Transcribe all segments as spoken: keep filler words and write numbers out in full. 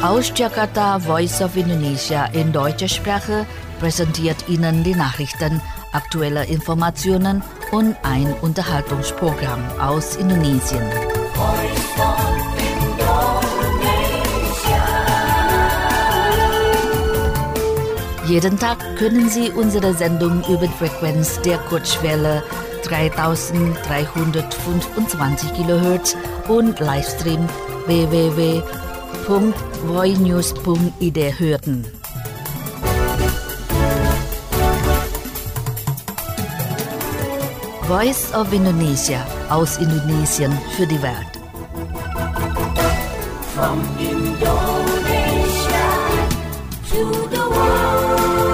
Aus Jakarta, Voice of Indonesia in deutscher Sprache präsentiert Ihnen die Nachrichten, aktuelle Informationen und ein Unterhaltungsprogramm aus Indonesien. Voice of Indonesia. Jeden Tag können Sie unsere Sendung über die Frequenz der Kurzwelle dreitausenddreihundertfünfundzwanzig Kilohertz und Livestream w w w punkt voinews punkt i d hören. Voice of Indonesia aus Indonesien für die Welt. From Indonesia to the world.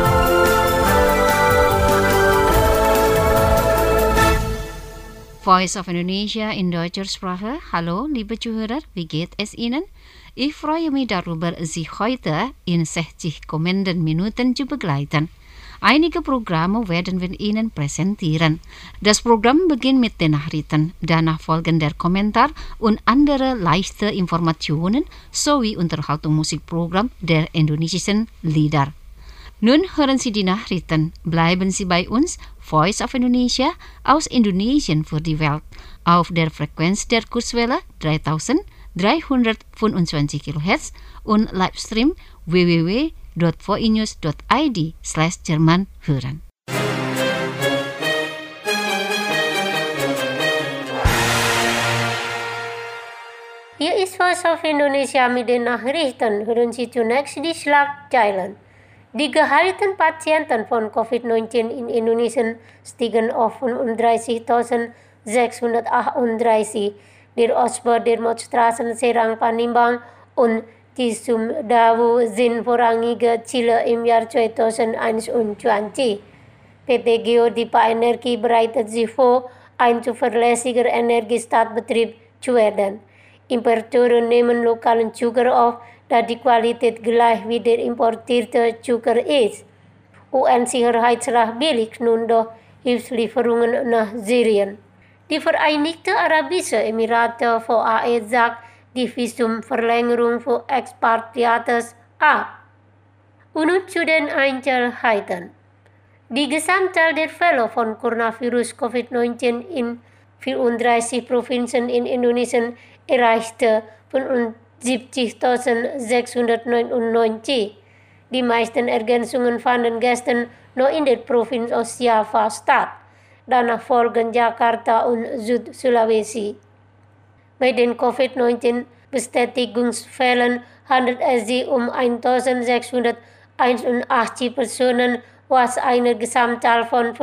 Voice of Indonesia in deutscher Sprache. Hallo, liebe Zuhörer, wie geht es Ihnen? Ich freue mich darüber, Sie heute in sechzig kommenden Minuten zu begleiten. Einige Programme werden wir Ihnen präsentieren. Das Programm beginnt mit den Nachrichten, danach folgen der Kommentar und andere leichte Informationen sowie Unterhaltungsmusikprogramm der indonesischen Lieder. Nun hören Sie die Nachrichten. Bleiben Sie bei uns, Voice of Indonesia aus Indonesien für die Welt, auf der Frequenz der Kurzwelle dreitausenddreihundertfünfundzwanzig Kilohertz und Livestream w w w punkt voinews punkt i d slash Jerman hören. Hier ist Voice of Indonesia mit den Nachrichten. Hören Sie zunächst die Schlagzeilen. Die geheilten Patienten von Covid neunzehn in Indonesien stiegen auf fünfunddreißigtausendsechshundertachtunddreißig. Der Ausbruch der Demonstrationen Serang Palembang und die Sumdawu sind vorrangige Ziele im Jahr zweitausendeinundzwanzig. P T Geodipa Energie bereitet sich vor, ein zuverlässiger Energiestaatsbetrieb zu werden. Importeure nehmen lokalen Zucker auf, da die Qualität gleich wie der importierte Zucker ist. U N-Sicherheitsrat billigt nun doch Hilfslieferungen nach Syrien. Die Vereinigten Arabischen Emirate V A E sagt die Visumverlängerung für Expatriates ab. Und nun zu den Einzelheiten. Die Gesamtzahl der Fälle von Coronavirus Covid neunzehn in vierunddreißig Provinzen in Indonesien erreichte fünfundsiebzigtausendsechshundertneunundneunzig. Die meisten Ergänzungen fanden gestern noch in der Provinz Ostjava statt. Danach folgen Jakarta und Süd-Sulawesi. Bei den Covid neunzehn Bestätigungsfällen handelt es sich um eintausendsechshunderteinundachtzig Personen, was einer Gesamtzahl von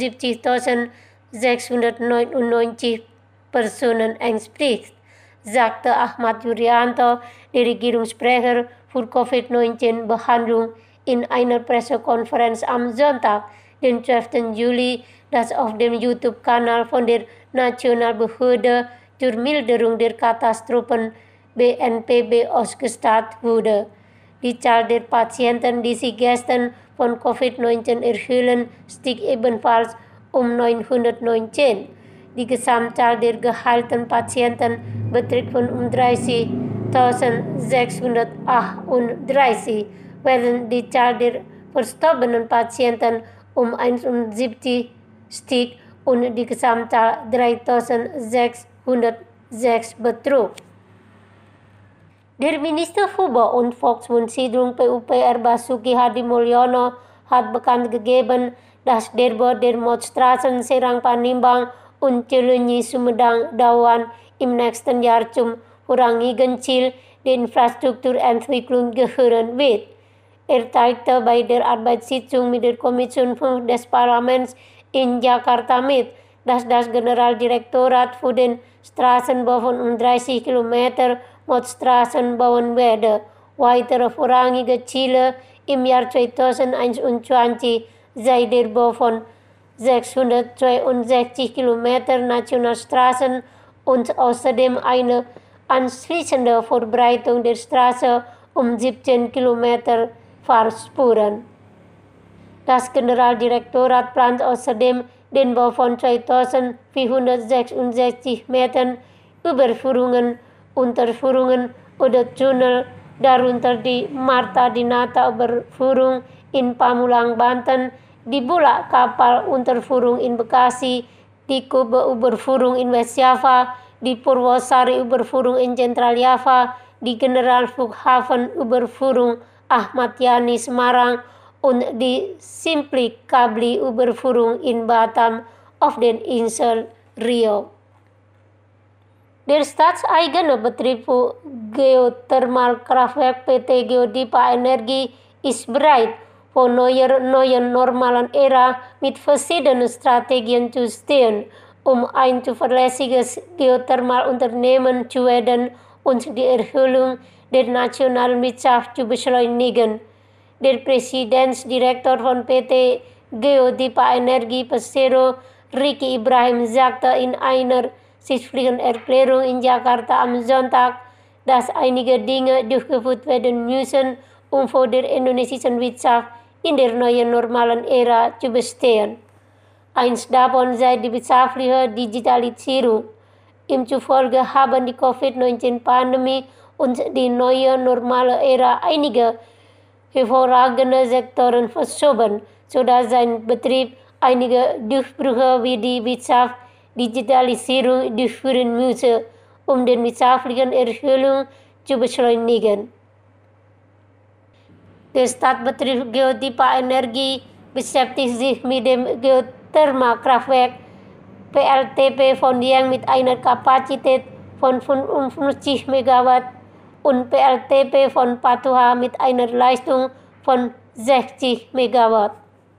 fünfundsiebzigtausendsechshundertneunundneunzig Personen entspricht, sagte Ahmad Yuryanto, der Regierungssprecher für Covid neunzehn Behandlung, in einer Pressekonferenz am Sonntag, den zwölften Juli, das auf dem YouTube-Kanal von der Nationalbehörde zur Milderung der Katastrophen B N P B ausgestrahlt wurde. Die Zahl der Patienten, die sich gestern von Covid neunzehn erhielten, stieg ebenfalls um neunhundertneunzehn. Die Gesamtzahl der geheilten Patienten beträgt fünfunddreißigtausendsechshundertachtunddreißig, während die Zahl der verstorbenen Patienten um einundsiebzig stieg und die Gesamtzahl dreitausendsechshundertsechs betrug. Der Minister für Bau und Volkswohnsiedlung P U P R Basuki Hadi Mulyono hat bekannt gegeben, dass der Bau der Motorstraßen Serang Palembang und Cileunyi Sumedang Dawan im nächsten Jahr zum vorrangigen Ziel der Infrastrukturentwicklung gehören wird. Er teilte bei der Arbeitssitzung mit der Kommission fünf des Parlaments in Jakarta mit, dass das Generaldirektorat für den Straßenbau fünfunddreißig Kilometer Motorstraßen bauen werde. Weitere vorrangige Ziele im Jahr zweitausendeinundzwanzig sei der Bau von sechshundertzweiundsechzig Kilometer Nationalstraßen und außerdem eine anschließende Verbreitung der Straße um siebzehn Kilometer Fahrspuren. Das Generaldirektorat plant außerdem den Bau von zweitausendvierhundertsechsundsechzig Metern Überführungen, Unterführungen oder Tunnel darunter di Marta Dinata Uberfurung in Pamulang, Banten, di Bulak Kapal Unterfurung in Bekasi, di Kube Uberfurung in West Java, di Purwosari Uberfurung in Central Java, di General Flughafen Uberfurung Ahmad Yani Semarang, und die Simply Kabli Uberfurung in Batam auf den Insel Rio. Der staatseigene Betrieb für Geothermalkraftwerk P T Geodipa Energie ist bereit, vor neuer neuen normalen Ära mit verschiedenen Strategien zu stehen, um ein zuverlässiges Geothermalunternehmen zu werden und die Erholung der nationalen Wirtschaft zu beschleunigen. Der Präsidentsdirektor von P T Geodipa Energie Persero, Ricky Ibrahim, sagte in einer schriftlichen Erklärung in Jakarta am Sonntag, dass einige Dinge durchgeführt werden müssen, um vor der indonesischen Wirtschaft in der neuen normalen Ära zu bestehen. Eins davon sei die wirtschaftliche Digitalisierung. Ihm zufolge haben die Covid neunzehn Pandemie und die neue normale Ära einige hervorragende Sektoren verschoben, sodass sein Betrieb einige Durchbrüche wie die Wirtschaft Digitalisierung durchführen müsse, um den wirtschaftlichen Erholung zu beschleunigen. Der Staatsbetrieb Geodipa Energie beschäftigt sich mit dem Geothermalkraftwerk P L T P von Dieng mit einer Kapazität von fünfundfünfzig Megawatt und P L T P von Patuha mit einer Leistung von sechzig Megawatt.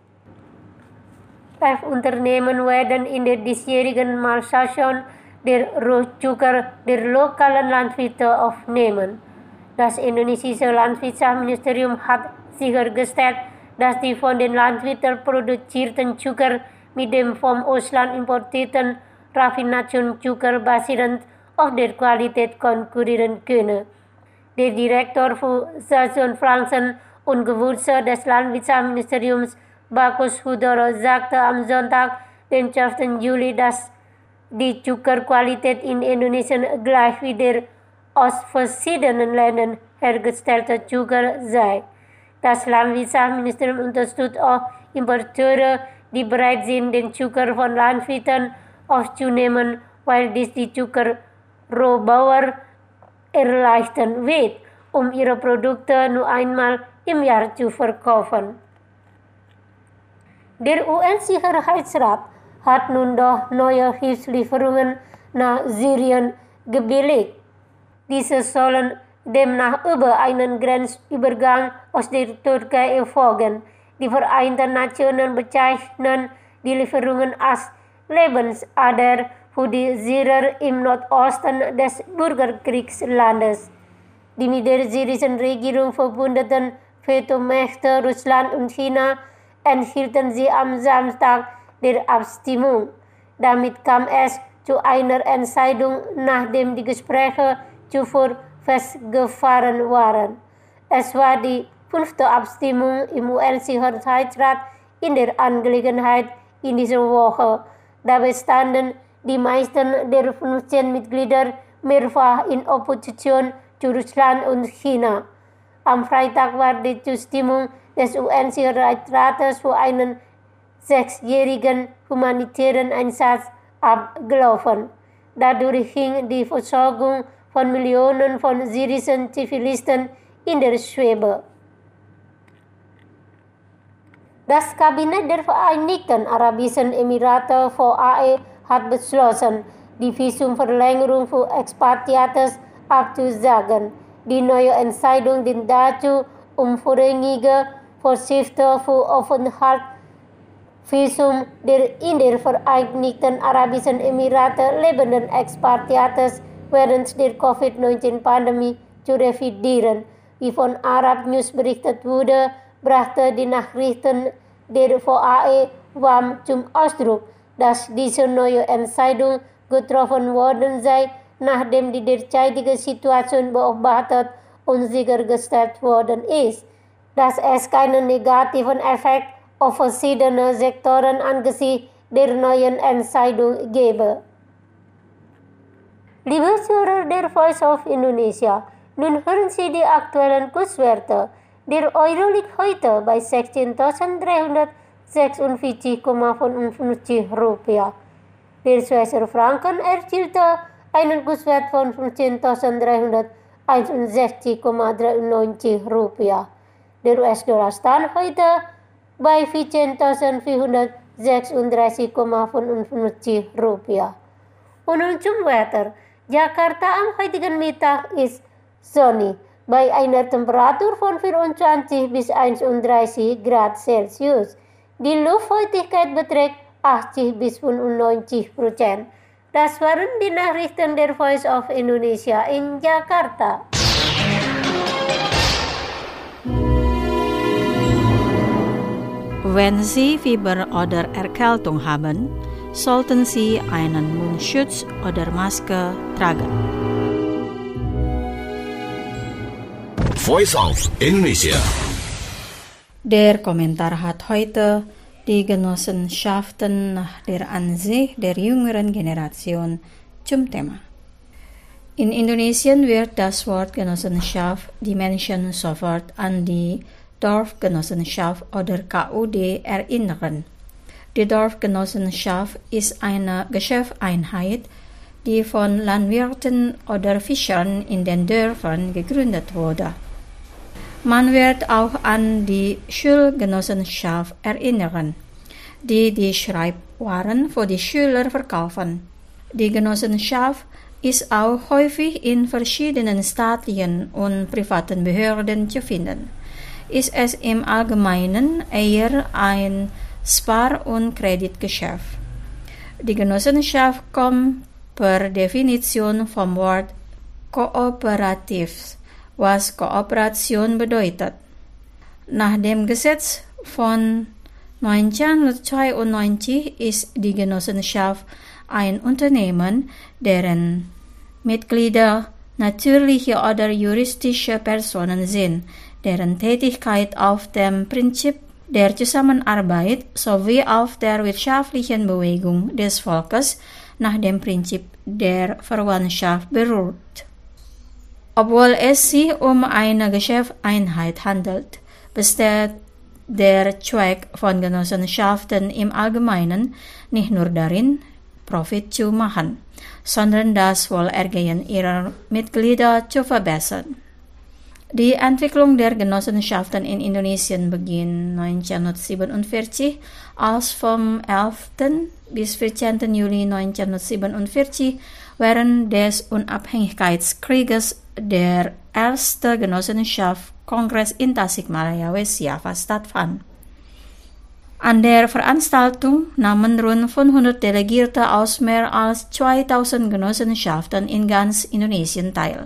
Elf Unternehmen werden in der diesjährigen Malsaison der Rohzucker der lokalen Landwirte aufnehmen. Das indonesische Landwirtschaftsministerium hat sichergestellt, dass die von den Landwirten produzierten Zucker mit dem vom Ausland importierten Raffinationszucker basierend auf der Qualität konkurrieren können. Der Direktor für Saisonpflanzen und Gewürze des Landwirtschaftsministeriums, Bagus Hudoro, sagte am Sonntag, den zwölften Juli, dass die Zuckerqualität in Indonesien gleich wie der aus verschiedenen Ländern hergestellte Zucker sei. Das Landwirtschaftsministerium unterstützt auch Importeure, die bereit sind, den Zucker von Landwirten aufzunehmen, weil dies die Zuckerrohbauer erleichtern wird, um ihre Produkte nur einmal im Jahr zu verkaufen. Der U N-Sicherheitsrat hat nun doch neue Hilfslieferungen nach Syrien gebilligt. Diese sollen demnach über einen Grenzübergang aus der Türkei erfolgen. Die Vereinten Nationen bezeichnen die Lieferungen als Lebensader für die Syrer im Nordosten des Bürgerkriegslandes. Die mit der syrischen Regierung verbündeten Vetomächte Russland und China enthielten sie am Samstag der Abstimmung. Damit kam es zu einer Entscheidung, nachdem die Gespräche zuvor festgefahren waren. Es war die fünfte Abstimmung im U N-Sicherheitsrat in der Angelegenheit in dieser Woche. Dabei standen die meisten der fünfzehn Mitglieder mehrfach in Opposition zu Russland und China. Am Freitag war die Zustimmung des U N-Sicherheitsrates für einen sechsjährigen humanitären Einsatz abgelaufen. Dadurch hing die Versorgung von Millionen von syrischen Zivilisten in der Schwebe. Das Kabinett der Vereinigten Arabischen Emirate V A E hat beschlossen, die Visumverlängerung für Expatriates abzusagen. Die neue Entscheidung dient dazu, um vorrangige Vorschriften für Aufenthaltsvisum der in der Vereinigten Arabischen Emirate lebenden Expatriates während der Covid neunzehn Pandemie zu revidieren. Wie von Arab News berichtet wurde, brachte die Nachrichten der V A E warm zum Ausdruck, dass diese neue Entscheidung getroffen worden sei, nachdem die derzeitige Situation beobachtet und sichergestellt worden ist, dass es keinen negativen Effekt auf verschiedene Sektoren angesichts der neuen Entscheidung gebe. Liebe Zuhörer der Voice of Indonesia, Nun hören Sie die aktuellen Kurswerte. Der Euro liegt heute bei sechzehntausenddreihundertsechsundvierzig Komma fünfundfünfzig Rupiah. Der Schweizer Franken erzielte einen Kurswert von fünfzehntausenddreihunderteinundsechzig Komma dreiundneunzig Rupiah. Der U S-Dollar stand heute bei vierzehntausendvierhundertsechsunddreißig Komma fünfundfünfzig Rupiah. Und nun zum Wetter. Jakarta am heutigen Mittag ist sonnig, bei einer Temperatur von vierundzwanzig bis einunddreißig Grad Celsius. Die Luftfeuchtigkeit beträgt achtzig bis fünfundneunzig Prozent. Das waren die Nachrichten der Voice of Indonesia in Jakarta. Wenn Sie Fieber oder Erkältung haben, sollten Sie einen Mundschutz oder Maske tragen. Voice of Indonesia. Der Kommentar hat heute die Genossenschaften nach der Ansicht der jüngeren Generation zum Thema. In Indonesien wird das Wort Genossenschaft die Menschen sofort an die Dorfgenossenschaft oder K U D erinnern. Die Dorfgenossenschaft ist eine Geschäftseinheit, die von Landwirten oder Fischern in den Dörfern gegründet wurde. Man wird auch an die Schulgenossenschaft erinnern, die die Schreibwaren für die Schüler verkaufen. Die Genossenschaft ist auch häufig in verschiedenen staatlichen und privaten Behörden zu finden. Ist es im Allgemeinen eher ein Spar- und Kreditgeschäft. Die Genossenschaft kommt per Definition vom Wort kooperativ, was Kooperation bedeutet. Nach dem Gesetz von neunzehnhundertzweiundneunzig ist die Genossenschaft ein Unternehmen, deren Mitglieder natürliche oder juristische Personen sind, deren Tätigkeit auf dem Prinzip der Zusammenarbeit sowie auf der wirtschaftlichen Bewegung des Volkes nach dem Prinzip der Verwandtschaft beruht. Obwohl es sich um eine Geschäftseinheit handelt, besteht der Zweck von Genossenschaften im Allgemeinen nicht nur darin, Profit zu machen, sondern das Wohlergehen ihrer Mitglieder zu verbessern. Die Entwicklung der Genossenschaften in Indonesien beginnt neunzehnhundertsiebenundvierzig, als vom elften bis vierzehnten Juli neunzehnhundertsiebenundvierzig während des Unabhängigkeitskrieges der erste Genossenschaftskongress in Tasikmalaya, West Java stattfand. An der Veranstaltung nahmen rund fünfhundert Delegierte aus mehr als zweitausend Genossenschaften in ganz Indonesien teil.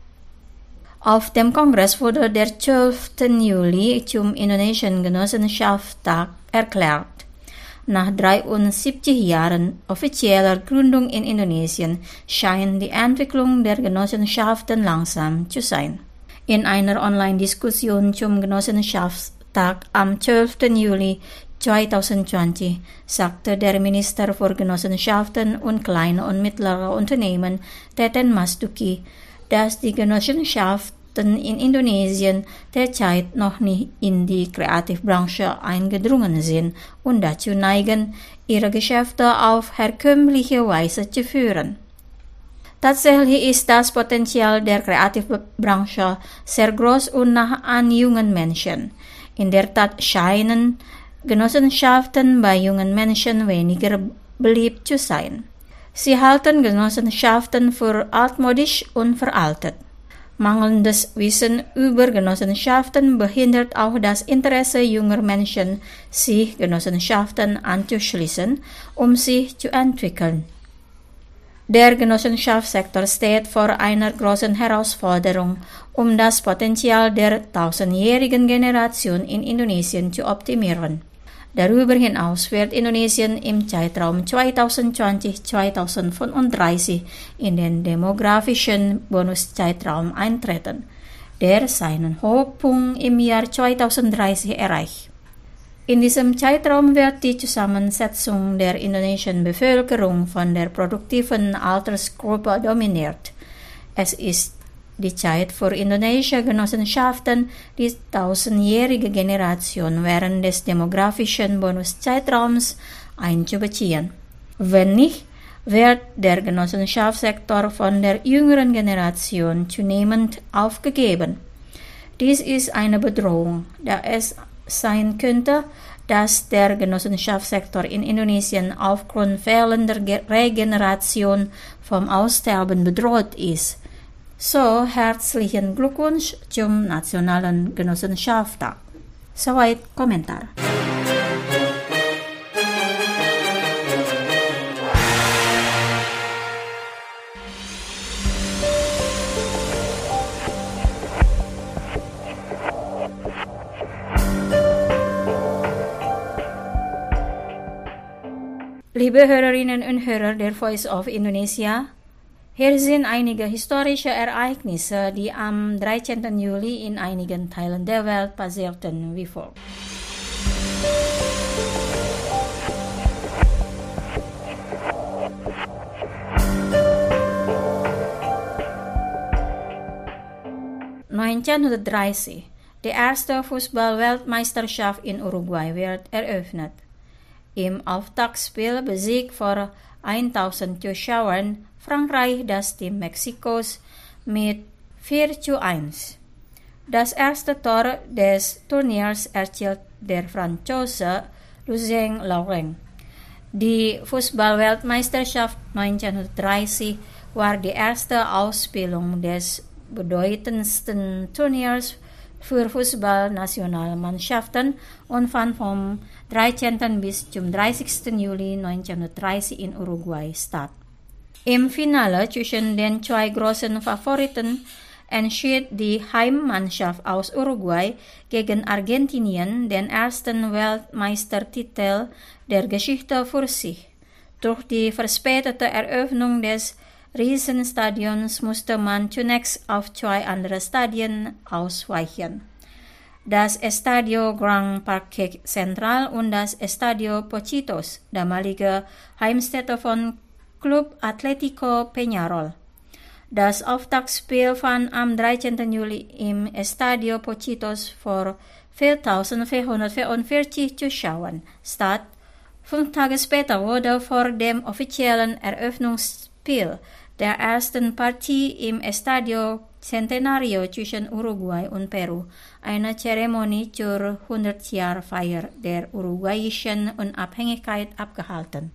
Auf dem Kongress wurde der zwölften Juli zum Indonesischen Genossenschaftstag erklärt. Nach dreiundsiebzig Jahren offizieller Gründung in Indonesien scheint die Entwicklung der Genossenschaften langsam zu sein. In einer Online-Diskussion zum Genossenschaftstag am zwölften Juli zweitausendzwanzig sagte der Minister für Genossenschaften und kleine und mittlere Unternehmen, Teten Mas Duki, dass die Genossenschaften in Indonesien derzeit noch nicht in die Kreativbranche eingedrungen sind und dazu neigen, ihre Geschäfte auf herkömmliche Weise zu führen. Tatsächlich ist das Potenzial der Kreativbranche sehr groß und nah an jungen Menschen. In der Tat scheinen Genossenschaften bei jungen Menschen weniger beliebt zu sein. Sie halten Genossenschaften für altmodisch und veraltet. Mangelndes Wissen über Genossenschaften behindert auch das Interesse junger Menschen, sich Genossenschaften anzuschließen, um sich zu entwickeln. Der Genossenschaftssektor steht vor einer großen Herausforderung, um das Potenzial der tausendjährigen Generation in Indonesien zu optimieren. Darüber hinaus wird Indonesien im Zeitraum zweitausendzwanzig bis zweitausendfünfunddreißig in den demografischen Bonuszeitraum eintreten, der seinen Höhepunkt im Jahr zweitausenddreißig erreicht. In diesem Zeitraum wird die Zusammensetzung der indonesischen Bevölkerung von der produktiven Altersgruppe dominiert. Es ist Die Zeit für indonesische Genossenschaften, die tausendjährige Generation während des demografischen Bonuszeitraums einzubeziehen. Wenn nicht, wird der Genossenschaftssektor von der jüngeren Generation zunehmend aufgegeben. Dies ist eine Bedrohung, da es sein könnte, dass der Genossenschaftssektor in Indonesien aufgrund fehlender Regeneration vom Aussterben bedroht ist. So, herzlichen Glückwunsch zum Nationalen Genossenschaftstag. Soweit Kommentar. Liebe Hörerinnen und Hörer der Voice of Indonesia, hier sind einige historische Ereignisse, die am dreizehnten Juli in einigen Teilen der Welt passierten, wie folgt. neunzehnhundertdreißig. Die erste Fußball-Weltmeisterschaft in Uruguay wird eröffnet. Im Auftaktspiel besiegt vor tausend Zuschauern Frankreich das Team Mexikos mit vier zu eins. Das erste Tor des Turniers erzielt der Franzose Lucien Laurent. Die Fußball-Weltmeisterschaft neunzehnhundertdreißig war die erste Ausspielung des bedeutendsten Turniers für Fußballnationalmannschaften und fand vom dreizehnten bis zum dreißigsten Juli neunzehnhundertdreißig in Uruguay statt. Im Finale zwischen den zwei großen Favoriten entschied die Heimmannschaft aus Uruguay gegen Argentinien den ersten Weltmeistertitel der Geschichte für sich. Durch die verspätete Eröffnung des Riesenstadions musste man zunächst auf zwei andere Stadien ausweichen. Das Estadio Gran Parque Central und das Estadio Pocitos, damalige Heimstätte von Club Atlético Peñarol. Das Auftaktspiel fand am dreizehnten Juli im Estadio Pocitos vor viertausendvierhundertvierundvierzig Zuschauern statt. Fünf Tage später wurde vor dem offiziellen Eröffnungsspiel der ersten Partie im Estadio Centenario zwischen Uruguay und Peru eine Zeremonie zur hundertjahrfeier der uruguayischen Unabhängigkeit abgehalten.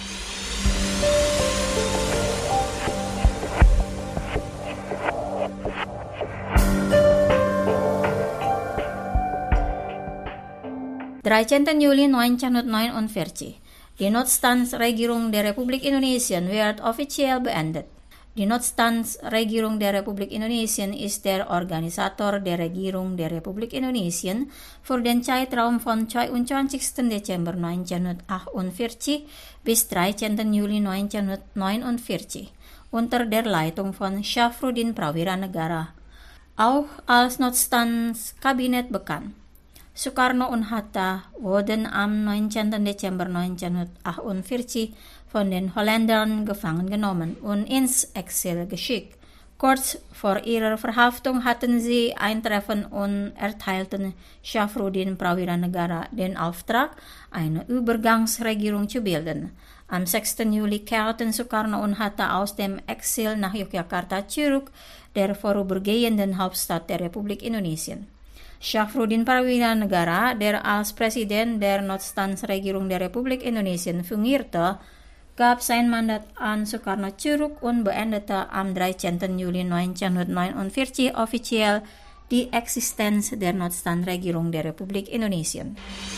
dreizehnten Juli neunzehnhundertneunundvierzig. Die Notstandsregierung der Republik Indonesien wird offiziell beendet. Die Notstandsregierung der Republik Indonesien ist der Organisator der Regierung der Republik Indonesien für den Zeitraum von zweiundzwanzigsten Dezember neunzehnhundertachtundvierzig bis dreizehnten Juli neunzehnhundertneunundvierzig unter der Leitung von Syafruddin Prawira Negara, auch als Notstandskabinett bekannt. Soekarno und Hatta wurden am neunzehnten Dezember neunzehnhundertachtundvierzig von den Holländern gefangen genommen und ins Exil geschickt. Kurz vor ihrer Verhaftung hatten sie ein Treffen und erteilten Syafruddin Prawira Negara den Auftrag, eine Übergangsregierung zu bilden. Am sechsten Juli kehrten Soekarno und Hatta aus dem Exil nach Yogyakarta zurück, der vorübergehenden Hauptstadt der Republik Indonesien. Syafruddin Prawira Negara, der als Präsident der Notstandsregierung der Republik Indonesien fungierte, gab sein Mandat an Soekarno zurück und beendete am dreizehnten Juli neunzehnhundertneunundvierzig offiziell die Existenz der Notstandsregierung der Republik Indonesien.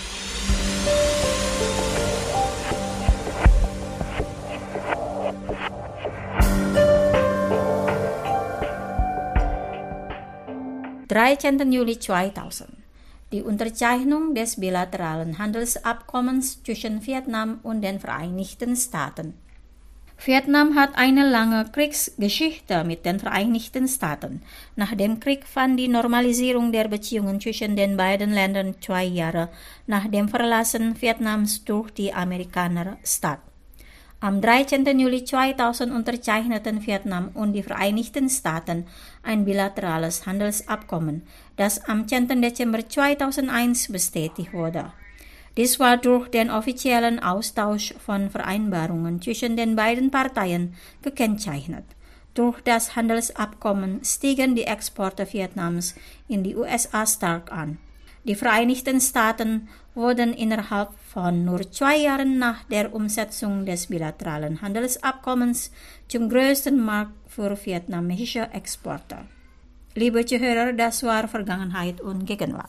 dreizehnten Juli zweitausend. Die Unterzeichnung des bilateralen Handelsabkommens zwischen Vietnam und den Vereinigten Staaten. Vietnam hat eine lange Kriegsgeschichte mit den Vereinigten Staaten. Nach dem Krieg fand die Normalisierung der Beziehungen zwischen den beiden Ländern zwei Jahre nach dem Verlassen Vietnams durch die Amerikaner statt. Am dreizehnten Juli zweitausend unterzeichneten Vietnam und die Vereinigten Staaten ein bilaterales Handelsabkommen, das am zehnten Dezember zweitausendeins bestätigt wurde. Dies war durch den offiziellen Austausch von Vereinbarungen zwischen den beiden Parteien gekennzeichnet. Durch das Handelsabkommen stiegen die Exporte Vietnams in die U S A stark an. Die Vereinigten Staaten wurden innerhalb von nur zwei Jahren nach der Umsetzung des bilateralen Handelsabkommens zum größten Markt für vietnamesische Exporte. Liebe Zuhörer, das war Vergangenheit und Gegenwart.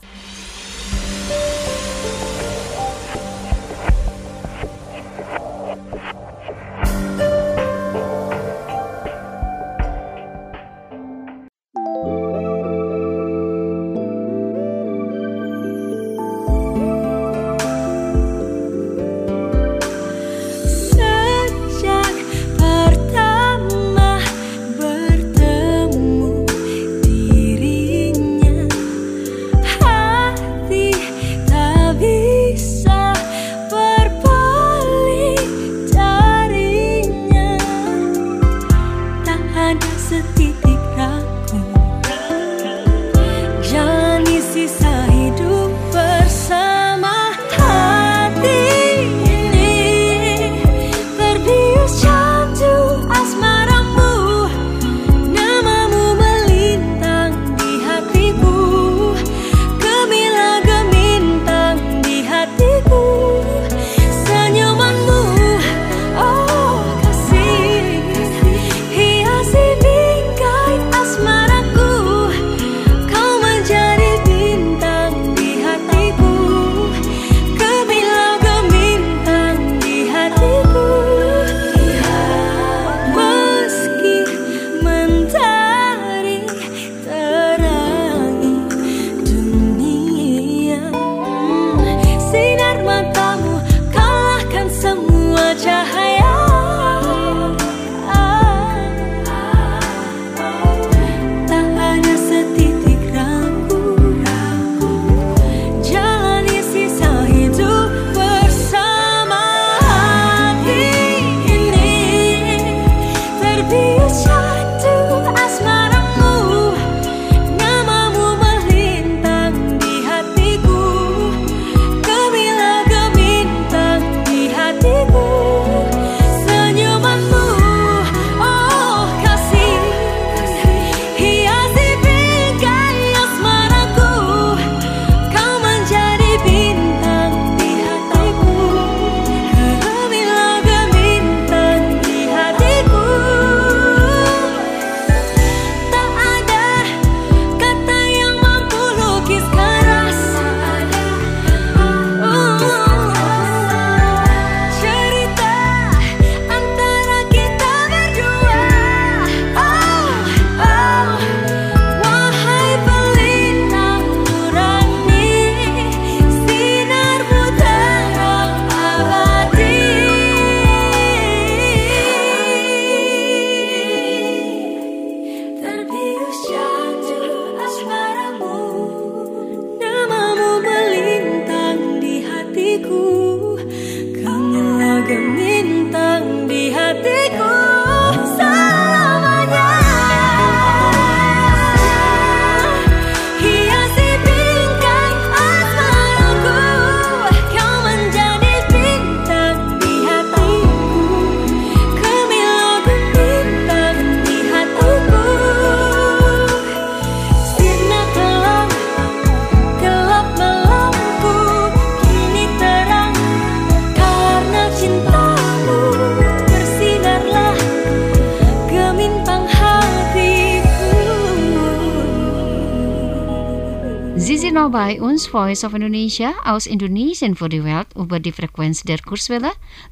nou bij ons Voice of Indonesia aus Indonesien voor de wereld über die Frequenz der Kurzwelle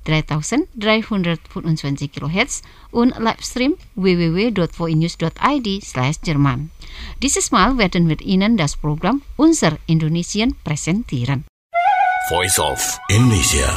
dreitausenddreihundertfünfundzwanzig kHz und Livestream w w w dot voinews dot i d slash Jerman. Dieses Mal werden wir Ihnen das Programm Unser Indonesien präsentieren. Voice of Indonesia.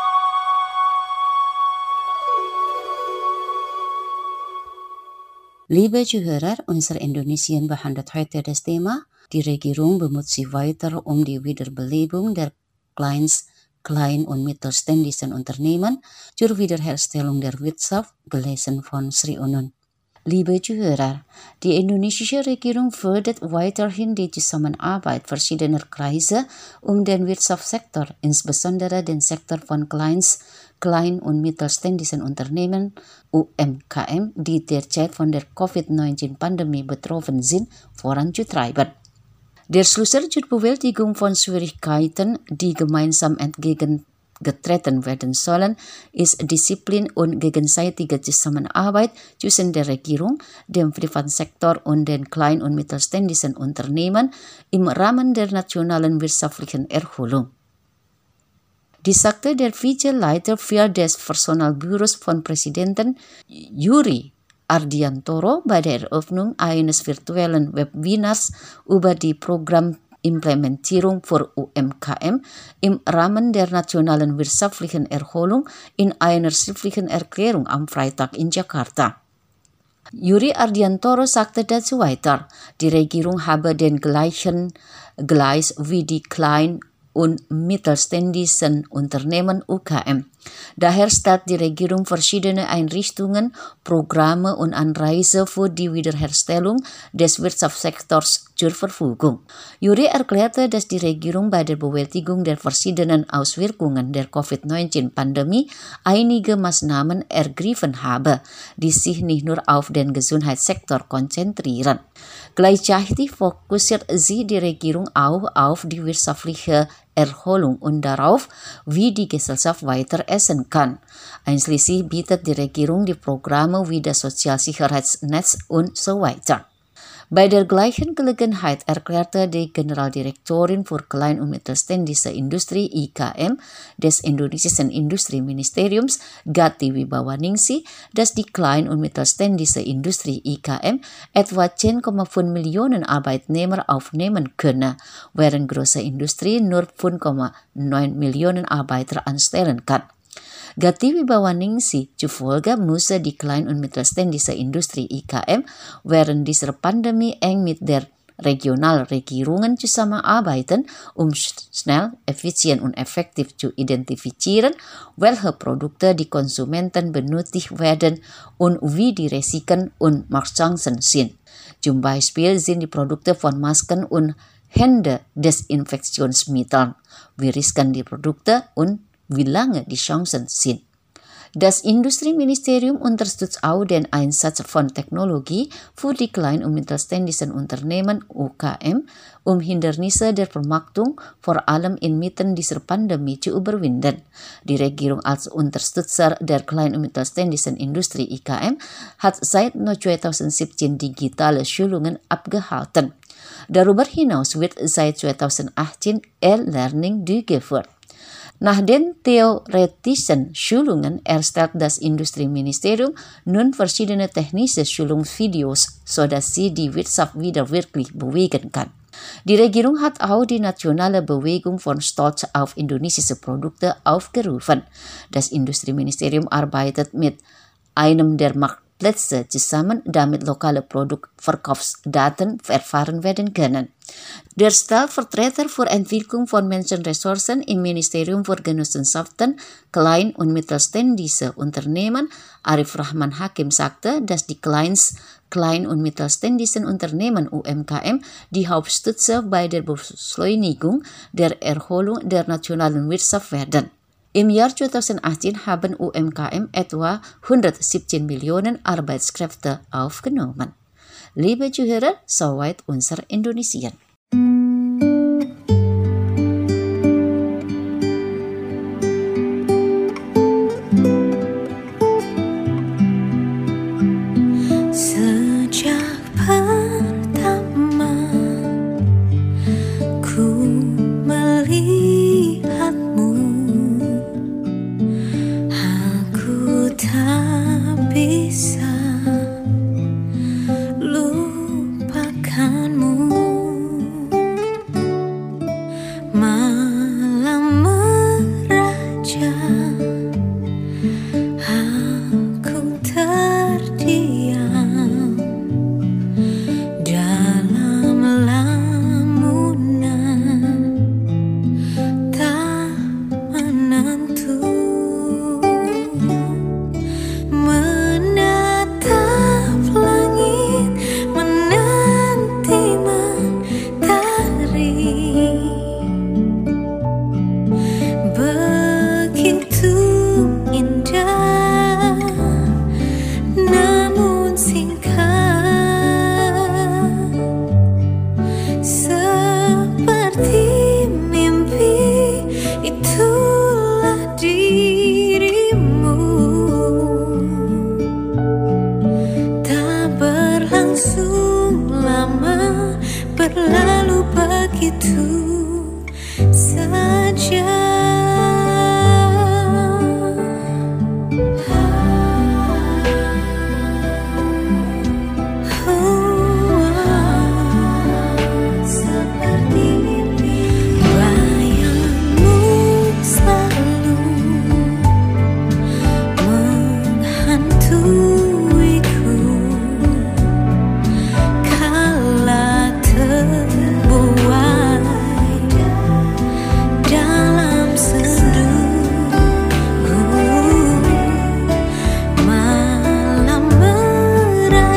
Liebe Zuhörer, unser Indonesien behandelt heute das Thema: Die Regierung bemüht sich weiter um die Wiederbelebung der klein- und mittelständischen Unternehmen zur Wiederherstellung der Wirtschaft, gelesen von Sri Unun. Liebe Zuhörer, die indonesische Regierung fördert weiterhin die Zusammenarbeit verschiedener Kreise um den Wirtschaftssektor, insbesondere den Sektor von Kleins, klein- und mittelständischen Unternehmen U M K M, die derzeit von der Covid neunzehn-Pandemie betroffen sind, voranzutreiben. Der Schlüssel zur Bewältigung von Schwierigkeiten, die gemeinsam entgegengetreten werden sollen, ist Disziplin und gegenseitige Zusammenarbeit zwischen der Regierung, dem Privatsektor und den kleinen und mittelständischen Unternehmen im Rahmen der nationalen wirtschaftlichen Erholung. Dies sagte der Vizeleiter für des Personalbüros von Präsidenten Yuri Ardiantoro bei der Eröffnung eines virtuellen Webinars über die Programmimplementierung für U M K M im Rahmen der nationalen wirtschaftlichen Erholung in einer schriftlichen Erklärung am Freitag in Jakarta. Yuri Ardiantoro sagte dazu weiter, die Regierung habe den gleichen Gleis wie die kleinen und mittelständischen Unternehmen U K M. Daher stellt die Regierung verschiedene Einrichtungen, Programme und Anreize für die Wiederherstellung des Wirtschaftssektors zur Verfügung. Yuri erklärte, dass die Regierung bei der Bewältigung der verschiedenen Auswirkungen der Covid neunzehn-Pandemie einige Maßnahmen ergriffen habe, die sich nicht nur auf den Gesundheitssektor konzentrieren. Gleichzeitig fokussiert sie die Regierung auch auf die wirtschaftliche Erholung und darauf, wie die Gesellschaft weiter essen kann. Einschließlich bietet die Regierung die Programme wie das Sozialsicherheitsnetz und so weiter. Bei der gleichen Gelegenheit erklärte die Generaldirektorin für Klein- und Mittelständische Industrie I K M des indonesischen Industrieministeriums Gati Wibawaningsih, dass die Klein- und Mittelständische Industrie I K M etwa zehn Komma fünf Millionen Arbeitnehmer aufnehmen könne, während große Industrie nur fünf Komma neun Millionen Arbeiter anstellen kann. Gati Wibawaningsih zufolge müsse die Klein- und Mittelständische Industrie I K M während dieser Pandemie eng mit der Regionalregierungen zusammenarbeiten, um schnell, effizient und effektiv zu identifizieren, welche Produkte die Konsumenten benötigt werden und wie die Risiken und Marktchancen sind. Zum Beispiel sind die Produkte von Masken und Händedesinfektionsmitteln. Wie riskan die Produkte und wie lange die Chancen sind. Das Industrieministerium unterstützt auch den Einsatz von Technologie für die kleinen und mittelständischen Unternehmen U K M, um Hindernisse der Vermarktung vor allem inmitten dieser Pandemie zu überwinden. Die Regierung als Unterstützer der kleinen und mittelständischen Industrie I K M hat seit zwanzig siebzehn digitale Schulungen abgehalten. Darüber hinaus wird seit zwanzig achtzehn E-Learning durchgeführt. Nach den theoretischen Schulungen erstellt das Industrieministerium nun verschiedene technische Schulungsvideos, sodass sie die Wirtschaft wieder wirklich bewegen kann. Die Regierung hat auch die nationale Bewegung von Stolz auf indonesische Produkte aufgerufen. Das Industrieministerium arbeitet mit einem der Marktplätze zusammen, damit lokale Produktverkaufsdaten erfahren werden können. Der Stellvertreter für Entwicklung von Menschenressourcen im Ministerium für Genossenschaften, Klein- und Mittelständische Unternehmen, Arif Rahman Hakim, sagte, dass die Kleins-, Klein- und Mittelständischen Unternehmen U M K M die Hauptstütze bei der Beschleunigung der Erholung der nationalen Wirtschaft werden. Im Jahr zwanzig achtzehn haben U M K M etwa hundertsiebzehn Millionen Arbeitskräfte aufgenommen. Liebe Zuhörer, soweit unser Indonesien. Sejak pertama ku melihatmu, aku tak bisa lupakanmu.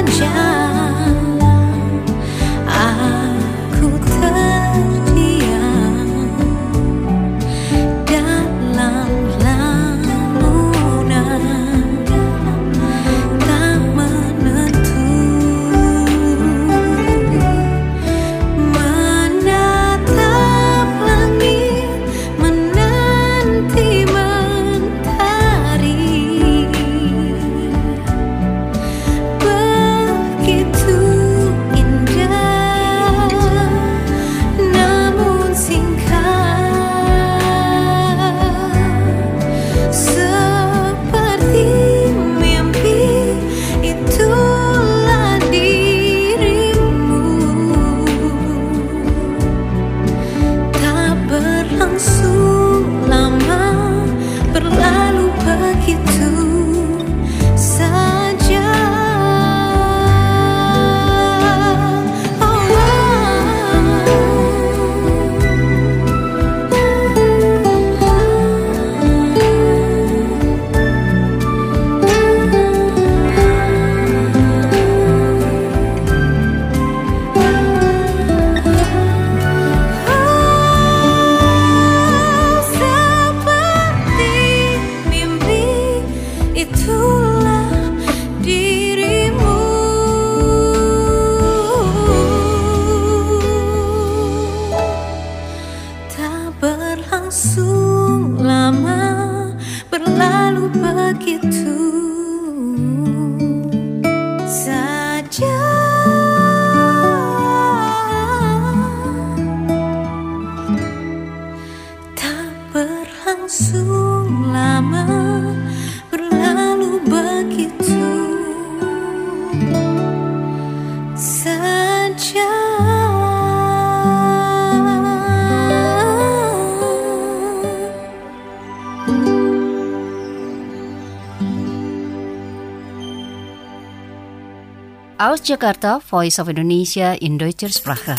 Aus Jakarta, Voice of Indonesia in Deutscher Sprache.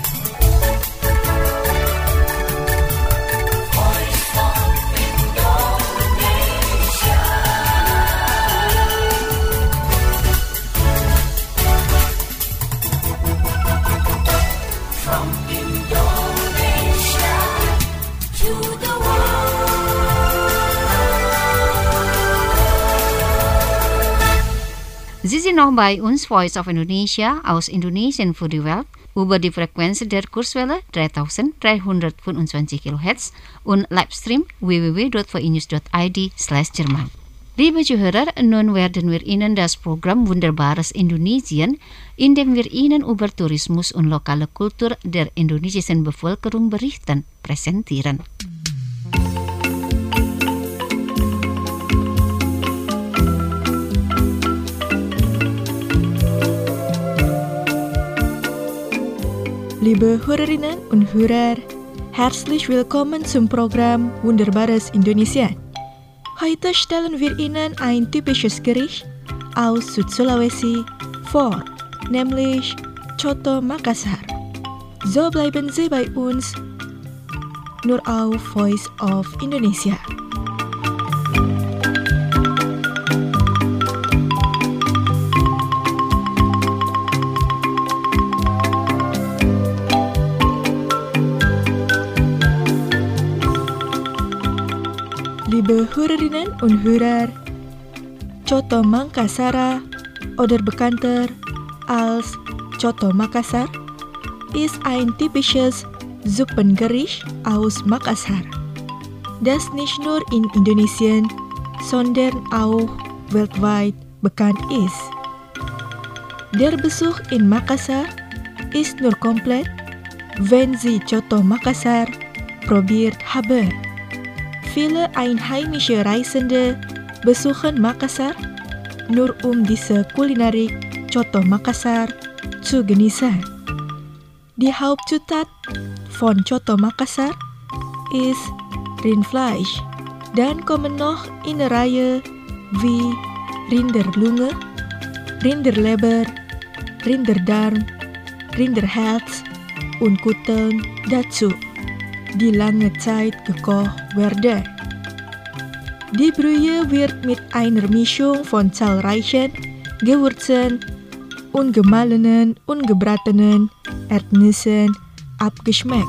Sie sind noch bei uns, Voice of Indonesia, aus Indonesien für die Welt, über die Frequenz der Kurzwelle dreitausenddreihundertfünfundzwanzig Kilohertz und Livestream w w w dot v i news dot i d slash Jerman. Liebe Zuhörer, nun werden wir Ihnen das Programm Wunderbares Indonesien, in dem wir Ihnen über Tourismus und lokale Kultur der indonesischen Bevölkerung berichten, präsentieren. Liebe Hörerinnen und Hörer, herzlich willkommen zum Programm Wunderbares Indonesien. Heute stellen wir Ihnen ein typisches Gericht aus Südsulawesi vor, nämlich Coto Makassar. So bleiben Sie bei uns, nur auf Voice of Indonesia. Liebe Hörerinnen und Hörer, Coto Makassar oder bekannter als Coto Makassar ist ein typisches Suppengericht aus Makassar, das nicht nur in Indonesien, sondern auch weltweit bekannt ist. Der Besuch in Makassar ist nur komplett, wenn Sie Coto Makassar probiert haben. Viele einheimische Reisende besuchen Makassar nur um diese Kulinarik Coto Makassar zu genießen. Die Hauptzutat von Coto Makassar ist Rindfleisch. Dann kommen noch Innereien wie Rinderlunge, Rinderleber, Rinderdarm, Rinderherz und Kutteln dazu, die lange Zeit gekocht werden. Die Brühe wird mit einer Mischung von zahlreichen Gewürzen ungemallenen, ungebratenen, Erdnüssen abgeschmeckt.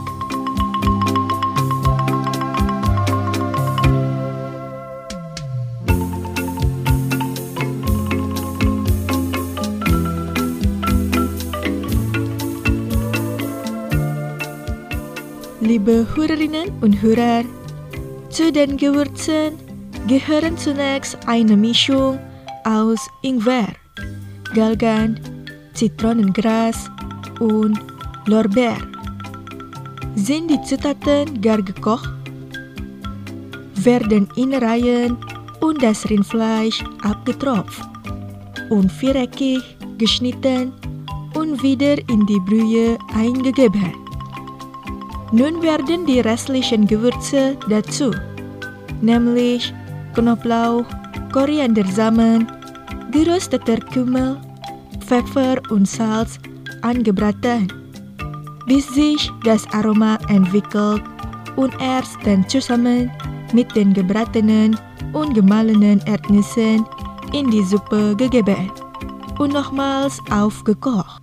Liebe Hörerinnen und Hörer, zu den Gewürzen gehören zunächst eine Mischung aus Ingwer, Galgan, Zitronengras und Lorbeer. Sind die Zutaten gar gekocht, werden Innereien und das Rindfleisch abgetropft und viereckig geschnitten und wieder in die Brühe eingegeben. Nun werden die restlichen Gewürze dazu, nämlich Knoblauch, Koriandersamen, gerösteter Kümmel, Pfeffer und Salz angebraten, bis sich das Aroma entwickelt und erst dann zusammen mit den gebratenen und gemahlenen Erdnüssen in die Suppe gegeben und nochmals aufgekocht.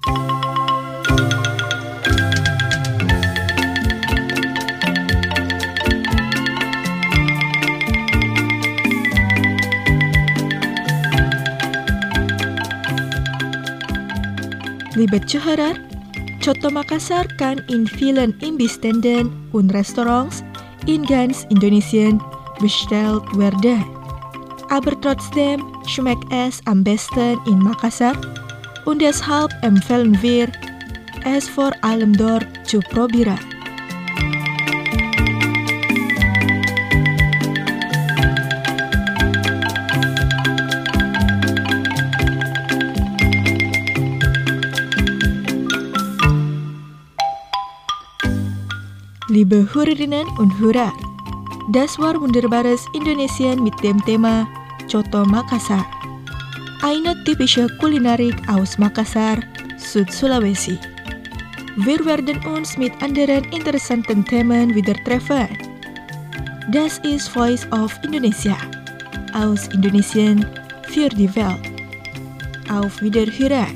Liebe Zuhörer, Coto Makassar kann in vielen Imbissständen und Restaurants in ganz Indonesien bestellt werden. Aber trotzdem schmeckt es am besten in Makassar und deshalb empfehlen wir, es vor allem dort zu probieren. Liebe Hörerinnen und Hörer, das war wunderbares Indonesien mit dem Thema Coto Makassar, eine typische Kulinarik aus Makassar, Süd-Sulawesi. Wir werden uns mit anderen interessanten Themen wieder treffen. Das ist Voice of Indonesia, aus Indonesien für die Welt. Auf Wiederhören!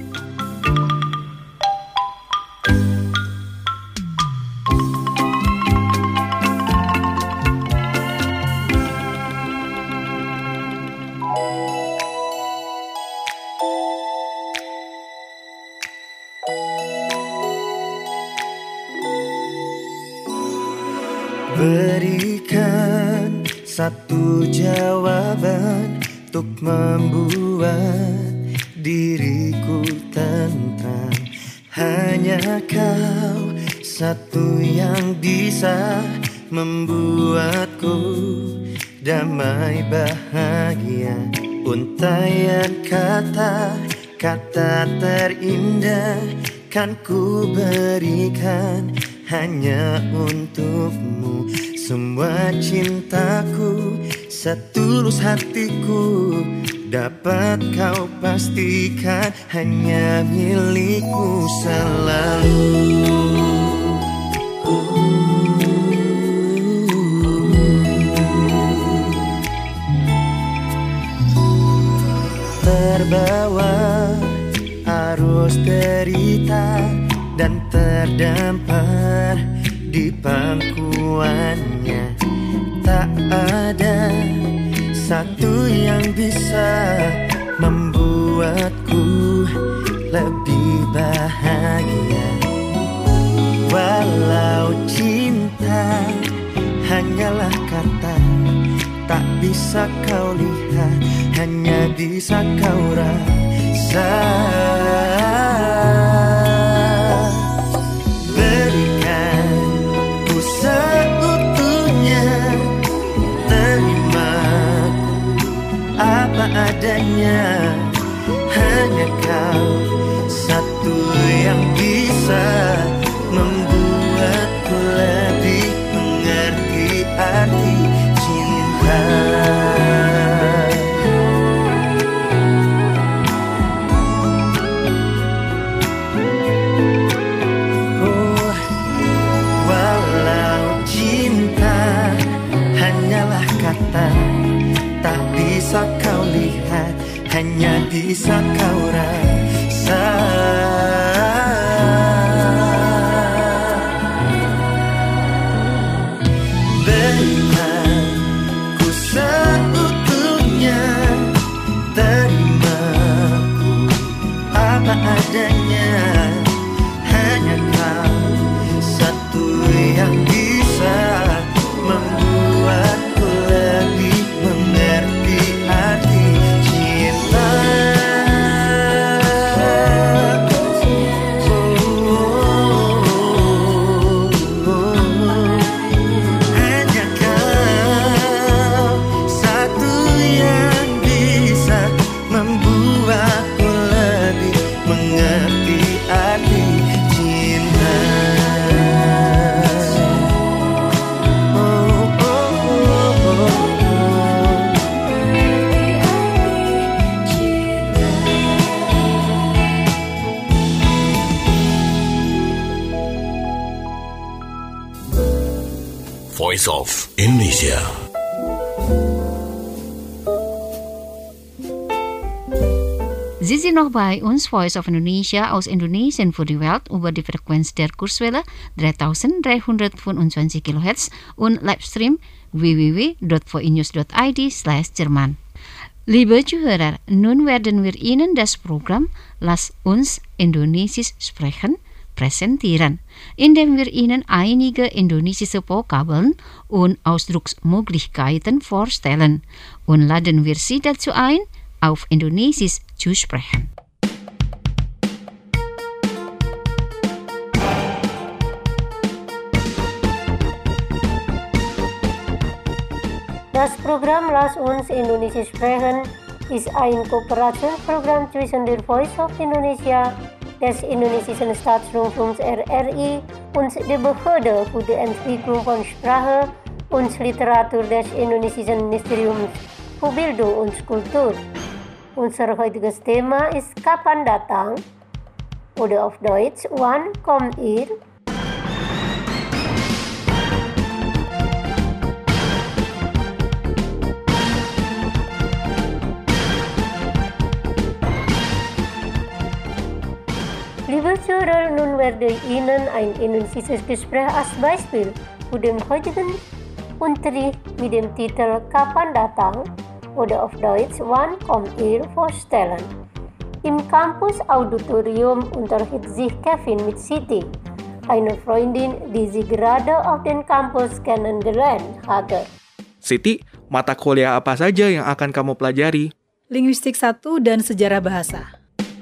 Berikan satu jawaban untuk membuat diriku tentram. Hanya kau satu yang bisa membuatku damai bahagia. Untaian kata, kata terindah kan ku berikan hanya untukmu. Semua cintaku, setulus hatiku, dapat kau pastikan hanya milikku selalu. Terbawa arus derita dan terdampar di pangkuannya, tak ada satu yang bisa membuatku lebih bahagia. Walau cinta hanyalah kata, tak bisa kau lihat, hanya bisa kau rasa. Adanya hanya kau satu yang bisa membuatku lebih mengerti arti cinta. Oh, walau cinta hanyalah kata, tak bisa kau lihat, hanya bisa kau rasa. adanya. Hanya kau satu yang bisa membuatku lebih mengerti arti cinta. Hanya kau satu yang bisa membuatku lebih mengerti arti cinta. Oh, oh, oh, oh. Voice of Indonesia. Sie sind noch bei uns, Voice of Indonesia aus Indonesien für die Welt über die Frequenz der Kurzwelle dreitausenddreihundertfünfundzwanzig Kilohertz und Livestream w w w punkt voinews punkt i d slash Jerman. Liebe Zuhörer, nun werden wir Ihnen das Programm Lass uns Indonesisch sprechen präsentieren, indem wir Ihnen einige indonesische Vokabeln und Ausdrucksmöglichkeiten vorstellen und laden wir Sie dazu ein, auf Indonesisch zu sprechen. Das Programm Lass uns Indonesisch sprechen ist ein Kooperationsprogramm zwischen der Voice of Indonesia, des Indonesischen Staatsrundfunks R R I und der Behörde für die Entwicklung von Sprache und Literatur des Indonesischen Ministeriums für Bildung und Kultur. Unser heutiges Thema ist Kapan datang? Oder auf Deutsch, wann kommt ihr? Liebe Zuhörer, nun werde ich Ihnen ein indonesisches Gespräch als Beispiel für den heutigen Unterricht mit dem Titel Kapan datang? Oder auf Deutsch, wann kommt ihr? Vorstellen. Im Campus Auditorium unterhielt sich Kevin mit Siti, eine Freundin, die sie gerade auf dem Campus kennengelernt hatte. Siti, mata kuliah apa saja yang akan kamu pelajari? Linguistik satu dan sejarah bahasa.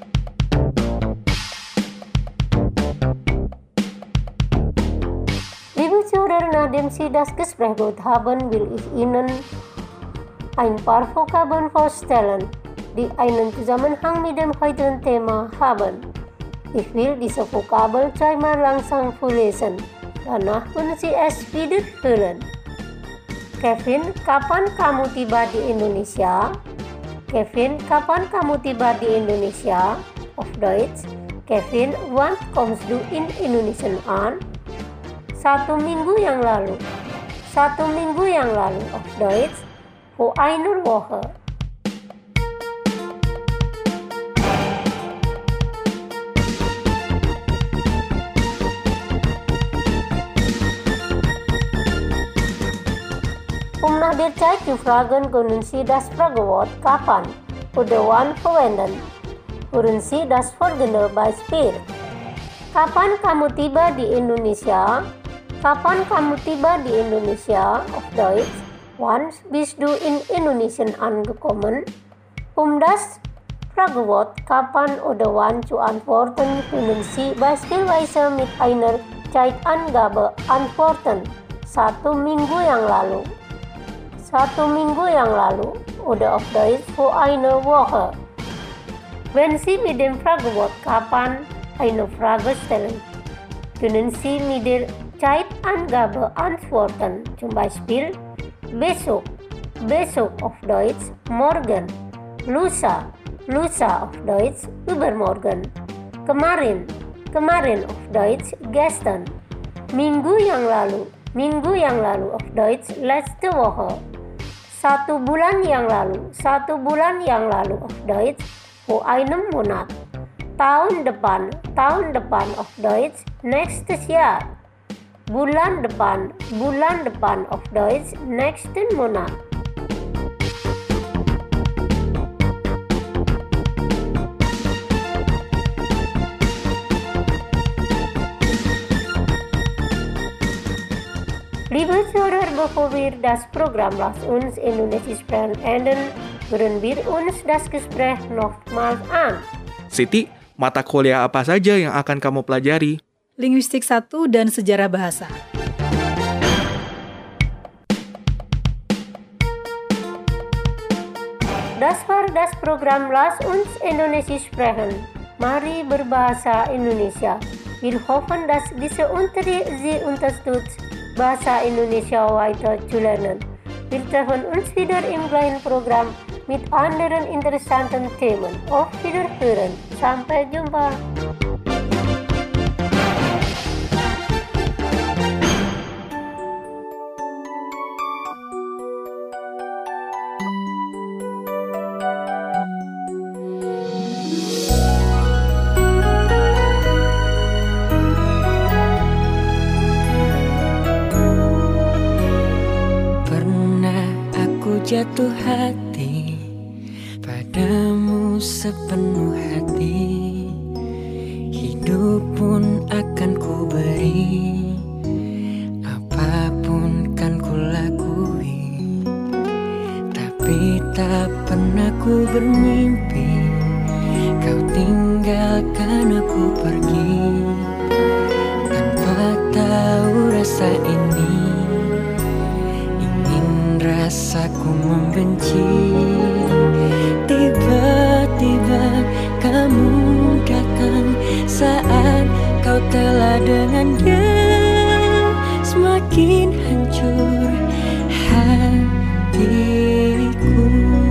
Liebe Zuhörer, nachdem Sie das Gespräch gehört haben, will ich Ihnen ein paar Vokabeln vorstellen, die einen Zusammenhang mit dem heutigen Thema haben. Ich will diese Vokabel zweimal langsam vorlesen, danach können Sie es wiederholen. Kevin, kapan kamu tiba di Indonesia? Kevin, kapan kamu tiba di Indonesia? Auf Deutsch, Kevin, wann kommst du in Indonesia an? Satu minggu yang lalu. Satu minggu yang lalu. Auf Deutsch, vor einer Woche. Um nach der Zeit zu fragen, können Sie das Fragewort kapan oder wann verwenden. Hören Sie das folgende Beispiel. Kapan kamu tiba di Indonesia? Kapan kamu tiba di Indonesia? Auf Deutsch, wann bist du in Indonesien angekommen? Um das Fragewort kapan oder wann zu antworten, können Sie beispielsweise mit einer Zeitangabe antworten. Satu minggu yang lalu. Satu minggu yang lalu. Oder auf Deutsch, vor einer Woche. Wenn Sie mit dem Fragewort kapan eine Frage stellen, können Sie mit der Zeitangabe antworten. Zum Beispiel, besok, besok auf Deutsch, morgen. Lusa, lusa auf Deutsch, übermorgen. Kemarin, kemarin auf Deutsch, gestern. Minggu yang lalu, minggu yang lalu auf Deutsch, letzte Woche. Satu bulan yang lalu, satu bulan yang lalu auf Deutsch, vor einem Monat. Tahun depan, tahun depan auf Deutsch, nächstes Jahr. Bulan depan, bulan depan auf Deutsch, nächsten Monat. Liebe Zuhörer, bevor wir das Programm Lass uns Indonesisch sprechen enden, hören wir uns das Gespräch nochmals an. Siti, mata kuliah apa saja yang akan kamu pelajari? Linguistik satu dan sejarah bahasa. Das war das Programm Lass uns Indonesisch sprechen. Mari berbahasa Indonesia. Wir hoffen, dass diese Unterricht Sie unterstützt, Bahasa Indonesia weiter zu lernen. Wir treffen uns wieder im gleichen Programm mit anderen interessanten Themen. Auf Wiederhören. Sampai jumpa. Jatuh hati padamu sepenuh hati, hidup pun akan ku beri, apapun kan ku lakui. Tapi tak pernah ku bermimpi kau tinggalkan aku pergi, tanpa tahu rasa ini. Rasaku membenci. Tiba-tiba kamu datang saat kau telah dengan dia. Semakin hancur hatiku.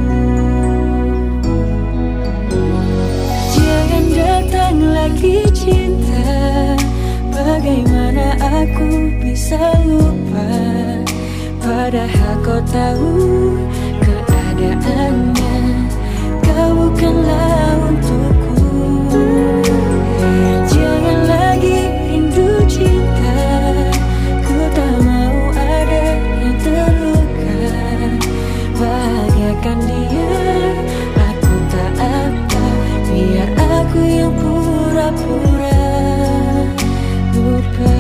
Jangan datang lagi cinta. Bagaimana aku bisa lupa, padahal kau tahu keadaannya, kau bukanlah untukku. Jangan lagi rindu cinta, ku tak mau ada yang terluka. Bahagiakan dia, aku tak apa, biar aku yang pura-pura lupa.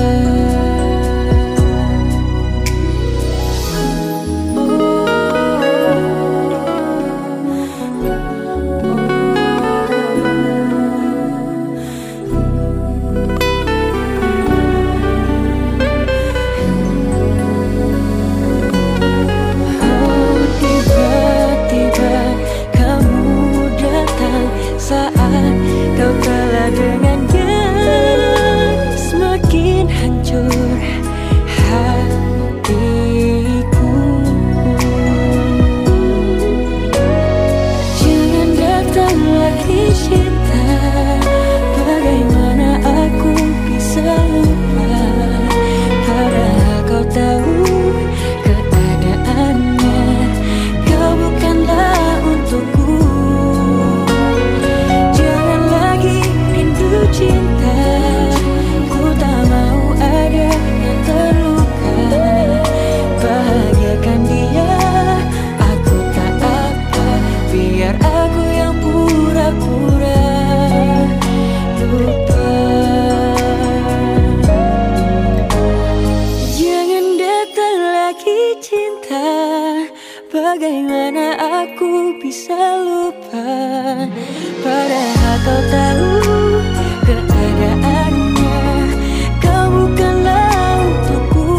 Bagaimana aku bisa lupa, padahal kau tahu keadaannya, kau bukanlah untukku.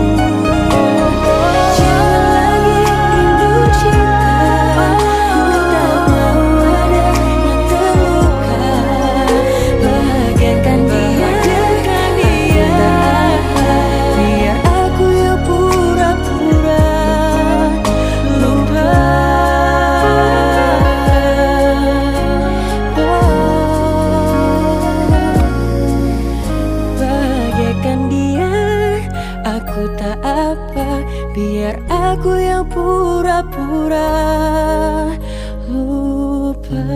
Jangan lagi rindu cinta, ku tak mau ada yang terluka. Bahagiakan dia, biar aku yang pura-pura lupa. Bahagiakan dia, aku tak apa, biar aku yang pura-pura lupa.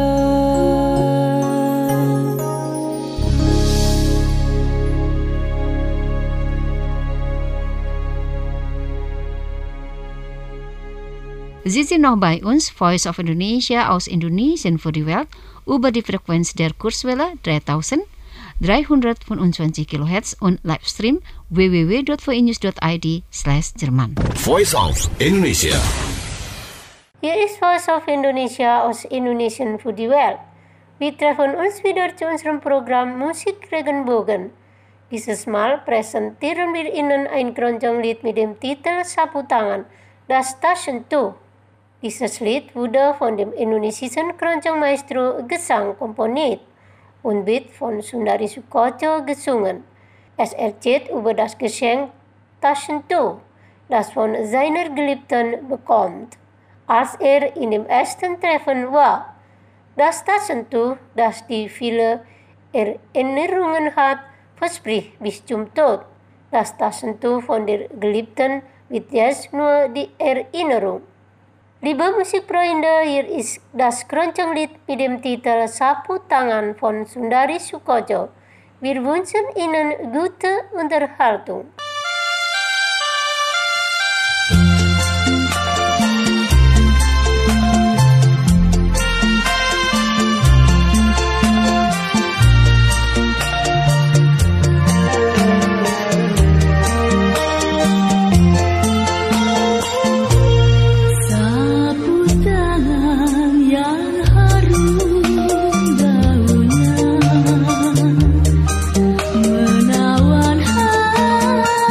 Sie sind noch bei uns, Voice of Indonesia aus Indonesien für die Welt, über die Frequenz der Kurzwelle dreitausend, driehonderdvijfentwintig kilohertz und Livestream w w w dot v i news dot i d slash Jerman. Voice of Indonesia. Hier ist Voice of Indonesia aus Indonesian für die Welt. Wir treffen uns wieder zu unserem Programm Musik Regenbogen. Dieses Mal präsentieren wir Ihnen ein Keroncong-Lied mit dem Titel Sapu Tangan, Das Taschentuch. Dieses Lied wurde von dem indonesischen Keroncong-Maestro Gesang komponiert und wird von Sundari Soekotjo gesungen. Es erzählt über das Geschenk Taschentuch, das von seiner Geliebten bekommt, als er in dem ersten Treffen war. Das Taschentuch, das die viele Erinnerungen hat, verspricht bis zum Tod. Das Taschentuch von der Geliebten wird jetzt nur die Erinnerung. Liebe Musikfreunde, hier ist das Keroncong-Lied mit dem Titel Sapu Tangan von Sundari Soekotjo. Wir wünschen Ihnen gute Unterhaltung. Menawan hati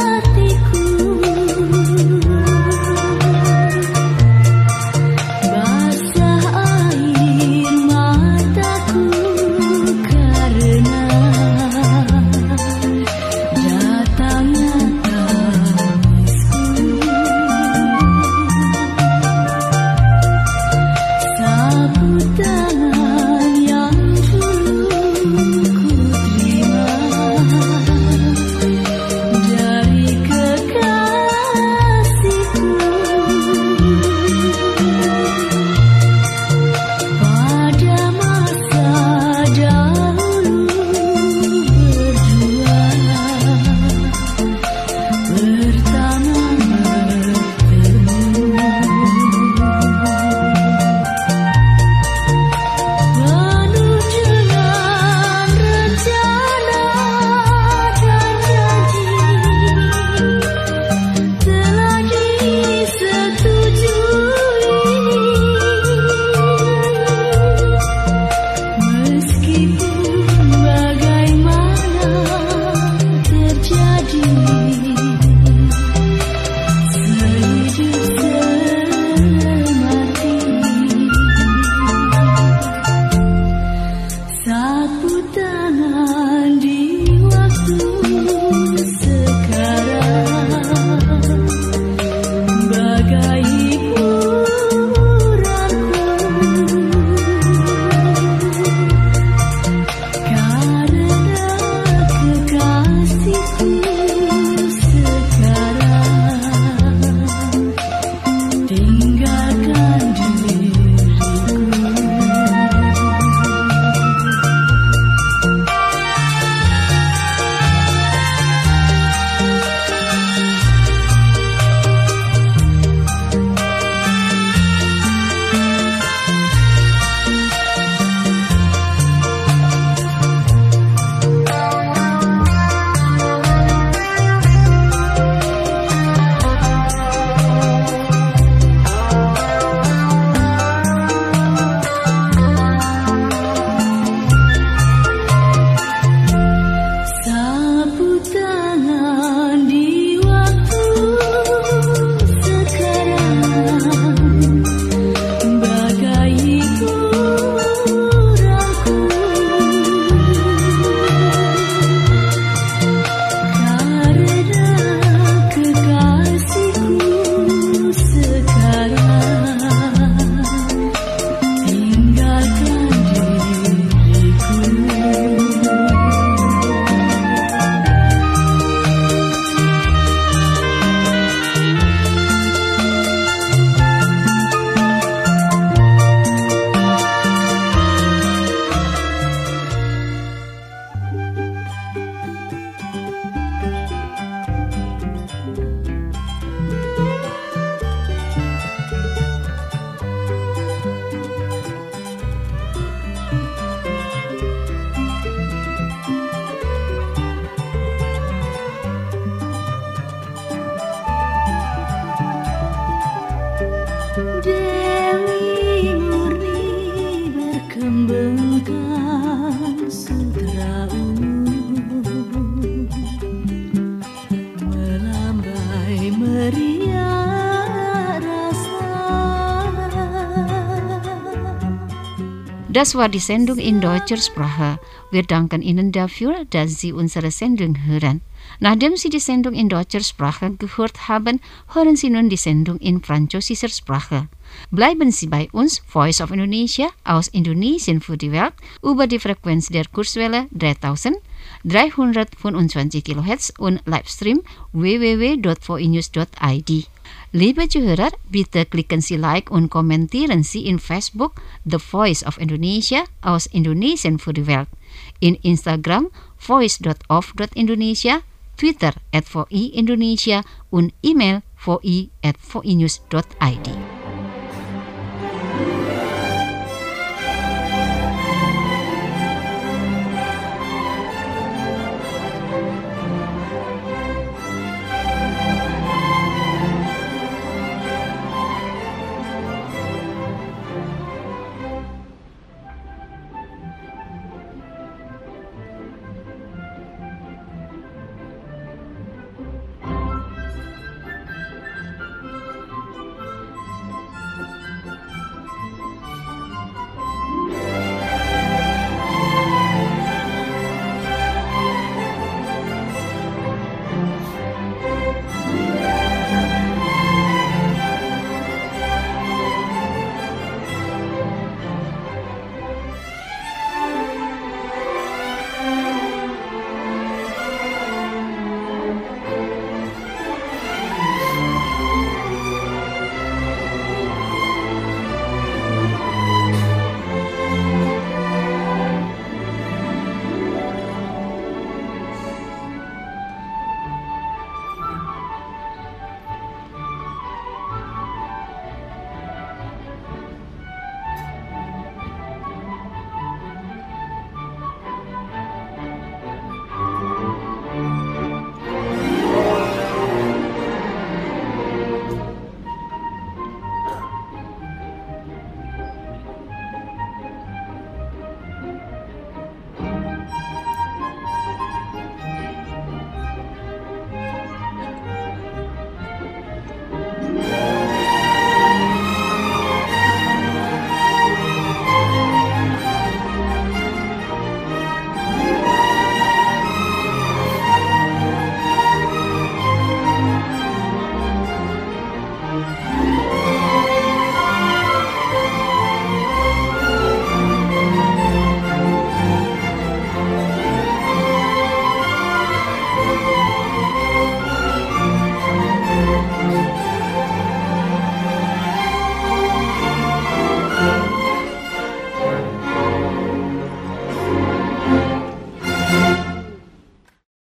Das war die Sendung in deutscher Sprache. Wir danken Ihnen dafür, dass Sie unsere Sendung hören. Nachdem Sie die Sendung in deutscher Sprache gehört haben, hören Sie nun die Sendung in französischer Sprache. Bleiben Sie bei uns, Voice of Indonesia, aus Indonesien für die Welt, über die Frequenz der Kurzwelle dreitausenddreihundertfünfundzwanzig Kilohertz und Livestream w w w dot voinews dot i d. Liebe Zuhörer, bitte klicken Sie Like und kommentieren Sie in Facebook The Voice of Indonesia aus Indonesien für die Welt, in Instagram voice dot of dot indonesia, Twitter at voi indonesia und E-Mail voi at voinews dot i d.